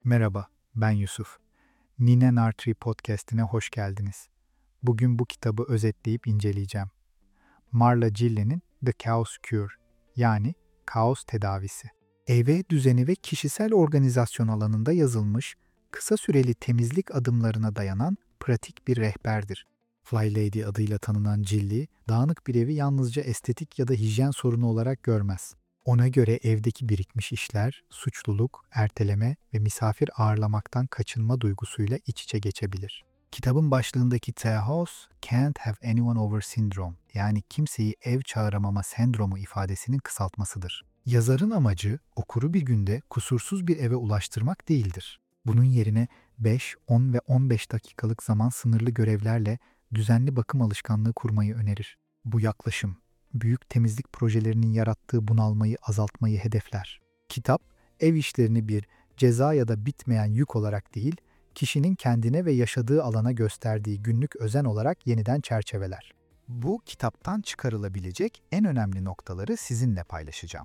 Merhaba, ben Yusuf. Nine Nartree podcast'ine hoş geldiniz. Bugün bu kitabı özetleyip inceleyeceğim. Marla Gillen'in The Chaos Cure, yani Kaos Tedavisi. Ev düzeni ve kişisel organizasyon alanında yazılmış, kısa süreli temizlik adımlarına dayanan pratik bir rehberdir. Fly Lady adıyla tanınan Jilly, dağınık bir evi yalnızca estetik ya da hijyen sorunu olarak görmez. Ona göre evdeki birikmiş işler, suçluluk, erteleme ve misafir ağırlamaktan kaçınma duygusuyla iç içe geçebilir. Kitabın başlığındaki "The house can't have anyone over syndrome", yani kimseyi ev çağıramama sendromu ifadesinin kısaltmasıdır. Yazarın amacı okuru bir günde kusursuz bir eve ulaştırmak değildir. Bunun yerine 5, 10 ve 15 dakikalık zaman sınırlı görevlerle düzenli bakım alışkanlığı kurmayı önerir. Bu yaklaşım, büyük temizlik projelerinin yarattığı bunalmayı azaltmayı hedefler. Kitap, ev işlerini bir ceza ya da bitmeyen yük olarak değil, kişinin kendine ve yaşadığı alana gösterdiği günlük özen olarak yeniden çerçeveler. Bu kitaptan çıkarılabilecek en önemli noktaları sizinle paylaşacağım.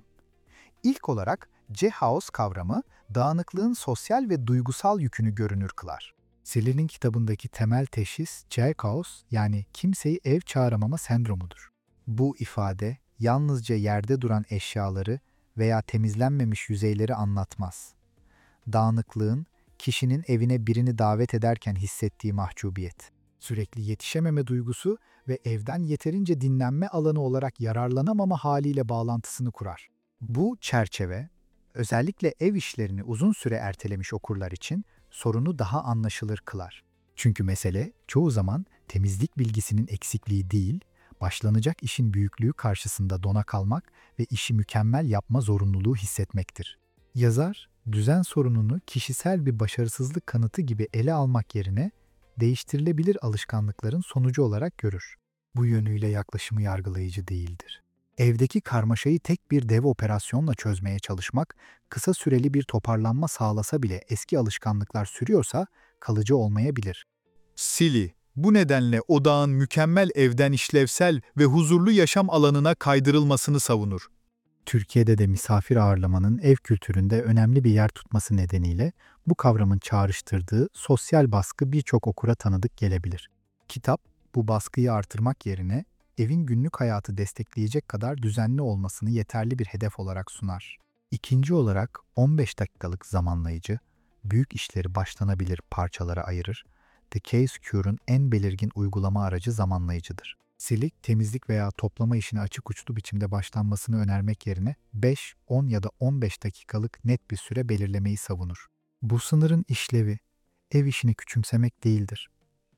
İlk olarak C-House kavramı dağınıklığın sosyal ve duygusal yükünü görünür kılar. Seller'in kitabındaki temel teşhis C-House, yani kimseyi ev çağıramama sendromudur. Bu ifade yalnızca yerde duran eşyaları veya temizlenmemiş yüzeyleri anlatmaz. Dağınıklığın kişinin evine birini davet ederken hissettiği mahcubiyet, sürekli yetişememe duygusu ve evden yeterince dinlenme alanı olarak yararlanamama haliyle bağlantısını kurar. Bu çerçeve, özellikle ev işlerini uzun süre ertelemiş okurlar için sorunu daha anlaşılır kılar. Çünkü mesele çoğu zaman temizlik bilgisinin eksikliği değil, başlanacak işin büyüklüğü karşısında dona kalmak ve işi mükemmel yapma zorunluluğu hissetmektir. Yazar, düzen sorununu kişisel bir başarısızlık kanıtı gibi ele almak yerine değiştirilebilir alışkanlıkların sonucu olarak görür. Bu yönüyle yaklaşımı yargılayıcı değildir. Evdeki karmaşayı tek bir dev operasyonla çözmeye çalışmak, kısa süreli bir toparlanma sağlasa bile eski alışkanlıklar sürüyorsa kalıcı olmayabilir. Silly, bu nedenle odağın mükemmel evden işlevsel ve huzurlu yaşam alanına kaydırılmasını savunur. Türkiye'de de misafir ağırlamanın ev kültüründe önemli bir yer tutması nedeniyle bu kavramın çağrıştırdığı sosyal baskı birçok okura tanıdık gelebilir. Kitap, bu baskıyı artırmak yerine evin günlük hayatı destekleyecek kadar düzenli olmasını yeterli bir hedef olarak sunar. İkinci olarak 15 dakikalık zamanlayıcı, büyük işleri başlanabilir parçalara ayırır. The Case Cure'un en belirgin uygulama aracı zamanlayıcıdır. Silik, temizlik veya toplama işine açık uçlu biçimde başlanmasını önermek yerine 5, 10 ya da 15 dakikalık net bir süre belirlemeyi savunur. Bu sınırın işlevi, ev işini küçümsemek değildir.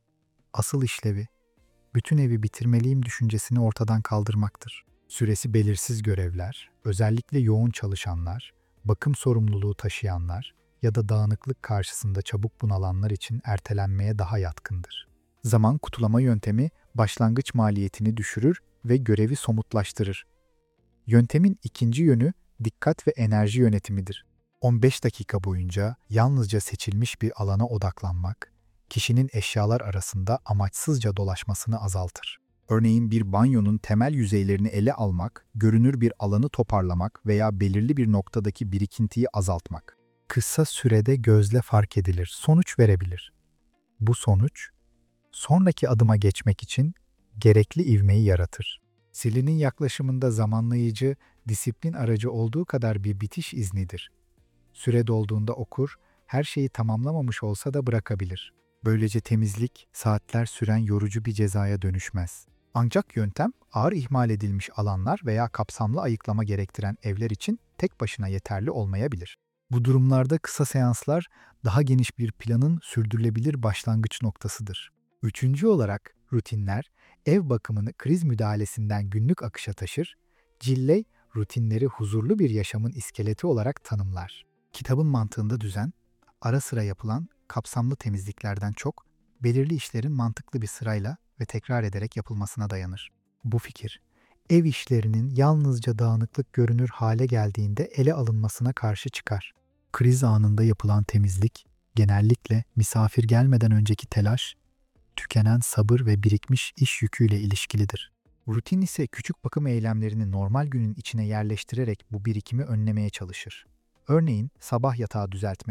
Asıl işlevi, bütün evi bitirmeliyim düşüncesini ortadan kaldırmaktır. Süresi belirsiz görevler, özellikle yoğun çalışanlar, bakım sorumluluğu taşıyanlar ya da dağınıklık karşısında çabuk bunalanlar için ertelenmeye daha yatkındır. Zaman kutulama yöntemi başlangıç maliyetini düşürür ve görevi somutlaştırır. Yöntemin ikinci yönü dikkat ve enerji yönetimidir. 15 dakika boyunca yalnızca seçilmiş bir alana odaklanmak, kişinin eşyalar arasında amaçsızca dolaşmasını azaltır. Örneğin bir banyonun temel yüzeylerini ele almak, görünür bir alanı toparlamak veya belirli bir noktadaki birikintiyi azaltmak. Kısa sürede gözle fark edilir, sonuç verebilir. Bu sonuç, sonraki adıma geçmek için gerekli ivmeyi yaratır. Silly'nin yaklaşımında zamanlayıcı, disiplin aracı olduğu kadar bir bitiş iznidir. Süre dolduğunda okur, her şeyi tamamlamamış olsa da bırakabilir. Böylece temizlik, saatler süren yorucu bir cezaya dönüşmez. Ancak yöntem, ağır ihmal edilmiş alanlar veya kapsamlı ayıklama gerektiren evler için tek başına yeterli olmayabilir. Bu durumlarda kısa seanslar, daha geniş bir planın sürdürülebilir başlangıç noktasıdır. Üçüncü olarak rutinler, ev bakımını kriz müdahalesinden günlük akışa taşır, Gilley, rutinleri huzurlu bir yaşamın iskeleti olarak tanımlar. Kitabın mantığında düzen, ara sıra yapılan kapsamlı temizliklerden çok, belirli işlerin mantıklı bir sırayla ve tekrar ederek yapılmasına dayanır. Bu fikir, ev işlerinin yalnızca dağınıklık görünür hale geldiğinde ele alınmasına karşı çıkar. Kriz anında yapılan temizlik, genellikle misafir gelmeden önceki telaş, tükenen sabır ve birikmiş iş yüküyle ilişkilidir. Rutin ise küçük bakım eylemlerini normal günün içine yerleştirerek bu birikimi önlemeye çalışır. Örneğin sabah yatağı düzeltmek,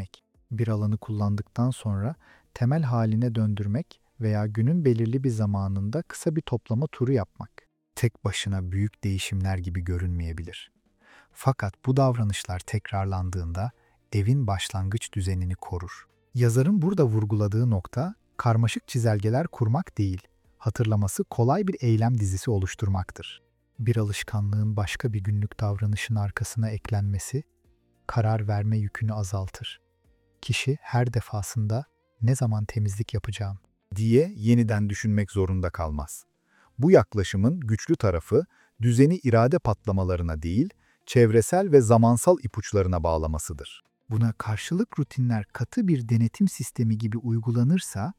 Bir alanı kullandıktan sonra temel haline döndürmek veya günün belirli bir zamanında kısa bir toplama turu yapmak. Tek başına büyük değişimler gibi görünmeyebilir. Fakat bu davranışlar tekrarlandığında evin başlangıç düzenini korur. Yazarın burada vurguladığı nokta karmaşık çizelgeler kurmak değil, hatırlaması kolay bir eylem dizisi oluşturmaktır. Bir alışkanlığın başka bir günlük davranışın arkasına eklenmesi karar verme yükünü azaltır. Kişi her defasında ne zaman temizlik yapacağım diye yeniden düşünmek zorunda kalmaz. Bu yaklaşımın güçlü tarafı düzeni irade patlamalarına değil, çevresel ve zamansal ipuçlarına bağlamasıdır. Buna karşılık rutinler katı bir denetim sistemi gibi uygulanırsa,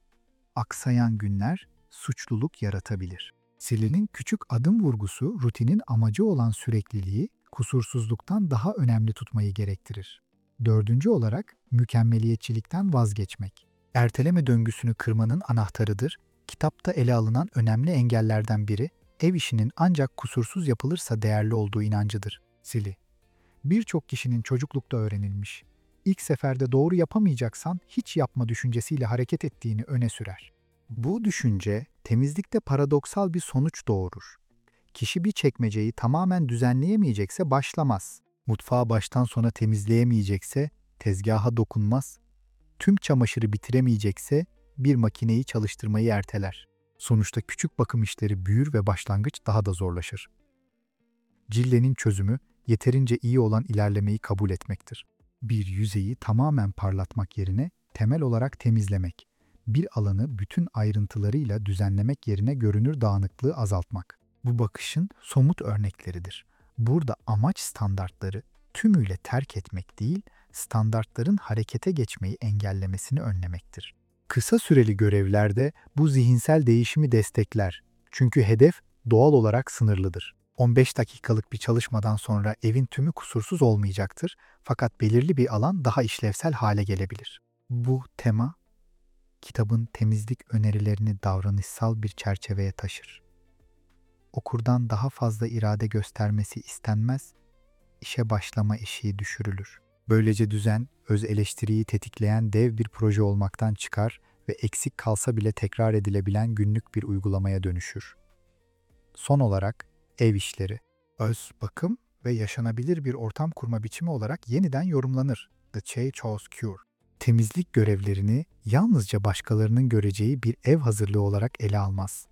aksayan günler suçluluk yaratabilir. Sillenin küçük adım vurgusu rutinin amacı olan sürekliliği kusursuzluktan daha önemli tutmayı gerektirir. Dördüncü olarak mükemmeliyetçilikten vazgeçmek. Erteleme döngüsünü kırmanın anahtarıdır. Kitapta ele alınan önemli engellerden biri, ev işinin ancak kusursuz yapılırsa değerli olduğu inancıdır. Sili. Birçok kişinin çocuklukta öğrenilmiş, ilk seferde doğru yapamayacaksan hiç yapma düşüncesiyle hareket ettiğini öne sürer. Bu düşünce temizlikte paradoksal bir sonuç doğurur. Kişi bir çekmeceyi tamamen düzenleyemeyecekse başlamaz. Mutfağı baştan sona temizleyemeyecekse tezgaha dokunmaz. Tüm çamaşırı bitiremeyecekse bir makineyi çalıştırmayı erteler. Sonuçta küçük bakım işleri büyür ve başlangıç daha da zorlaşır. Cillenin çözümü yeterince iyi olan ilerlemeyi kabul etmektir. Bir yüzeyi tamamen parlatmak yerine temel olarak temizlemek, bir alanı bütün ayrıntılarıyla düzenlemek yerine görünür dağınıklığı azaltmak. Bu bakışın somut örnekleridir. Burada amaç standartları tümüyle terk etmek değil, standartların harekete geçmeyi engellemesini önlemektir. Kısa süreli görevlerde bu zihinsel değişimi destekler. Çünkü hedef doğal olarak sınırlıdır. 15 dakikalık bir çalışmadan sonra evin tümü kusursuz olmayacaktır, fakat belirli bir alan daha işlevsel hale gelebilir. Bu tema, kitabın temizlik önerilerini davranışsal bir çerçeveye taşır. Okurdan daha fazla irade göstermesi istenmez, işe başlama eşiği düşürülür. Böylece düzen, öz eleştiriyi tetikleyen dev bir proje olmaktan çıkar ve eksik kalsa bile tekrar edilebilen günlük bir uygulamaya dönüşür. Son olarak ev işleri, öz bakım ve yaşanabilir bir ortam kurma biçimi olarak yeniden yorumlanır. The Chaos Cure. Temizlik görevlerini yalnızca başkalarının göreceği bir ev hazırlığı olarak ele almaz.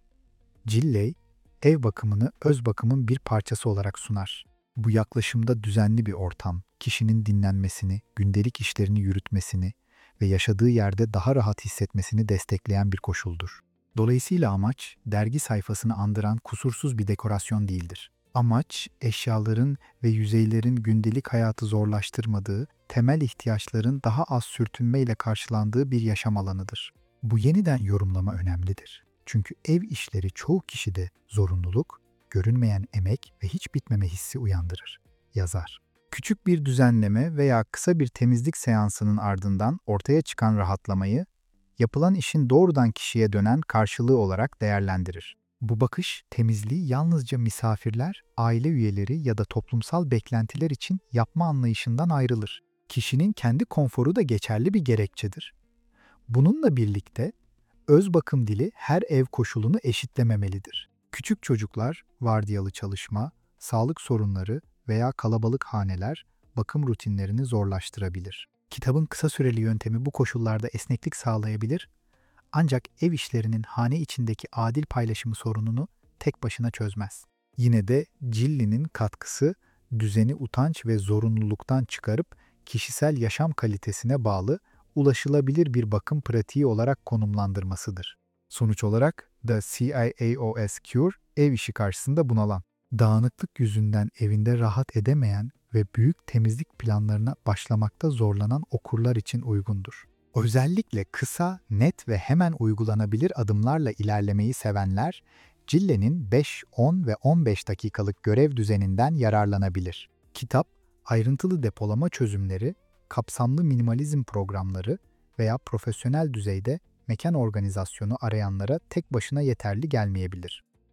Cilley, ev bakımını öz bakımın bir parçası olarak sunar. Bu yaklaşımda düzenli bir ortam, kişinin dinlenmesini, gündelik işlerini yürütmesini ve yaşadığı yerde daha rahat hissetmesini destekleyen bir koşuldur. Dolayısıyla amaç, dergi sayfasını andıran kusursuz bir dekorasyon değildir. Amaç, eşyaların ve yüzeylerin gündelik hayatı zorlaştırmadığı, temel ihtiyaçların daha az sürtünmeyle karşılandığı bir yaşam alanıdır. Bu yeniden yorumlama önemlidir. Çünkü ev işleri çoğu kişide zorunluluk, görünmeyen emek ve hiç bitmeme hissi uyandırır. Yazar. Küçük bir düzenleme veya kısa bir temizlik seansının ardından ortaya çıkan rahatlamayı, yapılan işin doğrudan kişiye dönen karşılığı olarak değerlendirir. Bu bakış, temizliği yalnızca misafirler, aile üyeleri ya da toplumsal beklentiler için yapma anlayışından ayrılır. Kişinin kendi konforu da geçerli bir gerekçedir. Bununla birlikte, öz bakım dili her ev koşulunu eşitlememelidir. Küçük çocuklar, vardiyalı çalışma, sağlık sorunları veya kalabalık haneler bakım rutinlerini zorlaştırabilir. Kitabın kısa süreli yöntemi bu koşullarda esneklik sağlayabilir, ancak ev işlerinin hane içindeki adil paylaşımı sorununu tek başına çözmez. Yine de Cilley'nin katkısı düzeni utanç ve zorunluluktan çıkarıp kişisel yaşam kalitesine bağlı, ulaşılabilir bir bakım pratiği olarak konumlandırmasıdır. Sonuç olarak The CIAOS Cure, ev işi karşısında bunalan, dağınıklık yüzünden evinde rahat edemeyen ve büyük temizlik planlarına başlamakta zorlanan okurlar için uygundur. Özellikle kısa, net ve hemen uygulanabilir adımlarla ilerlemeyi sevenler, Cilley'nin 5, 10 ve 15 dakikalık görev düzeninden yararlanabilir. Kitap, ayrıntılı depolama çözümleri, kapsamlı minimalizm programları veya profesyonel düzeyde mekan organizasyonu arayanlara tek başına yeterli gelmeyebilir.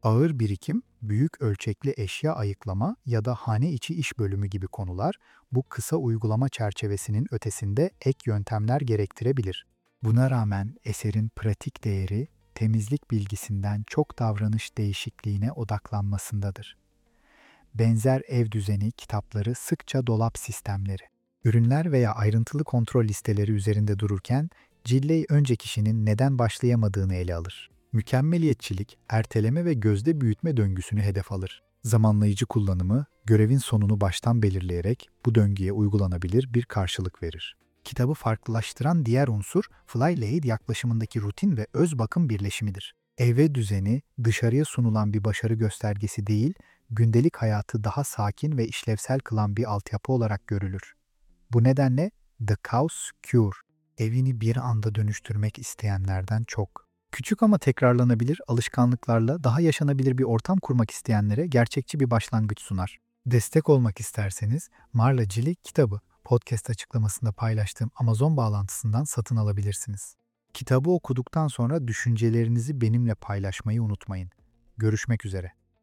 Ağır birikim, büyük ölçekli eşya ayıklama ya da hane içi iş bölümü gibi konular bu kısa uygulama çerçevesinin ötesinde ek yöntemler gerektirebilir. Buna rağmen eserin pratik değeri, temizlik bilgisinden çok davranış değişikliğine odaklanmasındadır. Benzer ev düzeni kitapları sıkça dolap sistemleri, ürünler veya ayrıntılı kontrol listeleri üzerinde dururken Cilley önce kişinin neden başlayamadığını ele alır. Mükemmeliyetçilik, erteleme ve gözde büyütme döngüsünü hedef alır. Zamanlayıcı kullanımı, görevin sonunu baştan belirleyerek bu döngüye uygulanabilir bir karşılık verir. Kitabı farklılaştıran diğer unsur, Flylade yaklaşımındaki rutin ve öz bakım birleşimidir. Eve düzeni, dışarıya sunulan bir başarı göstergesi değil, gündelik hayatı daha sakin ve işlevsel kılan bir altyapı olarak görülür. Bu nedenle The Chaos Cure, evini bir anda dönüştürmek isteyenlerden çok, küçük ama tekrarlanabilir alışkanlıklarla daha yaşanabilir bir ortam kurmak isteyenlere gerçekçi bir başlangıç sunar. Destek olmak isterseniz Marla Cilic kitabı podcast açıklamasında paylaştığım Amazon bağlantısından satın alabilirsiniz. Kitabı okuduktan sonra düşüncelerinizi benimle paylaşmayı unutmayın. Görüşmek üzere.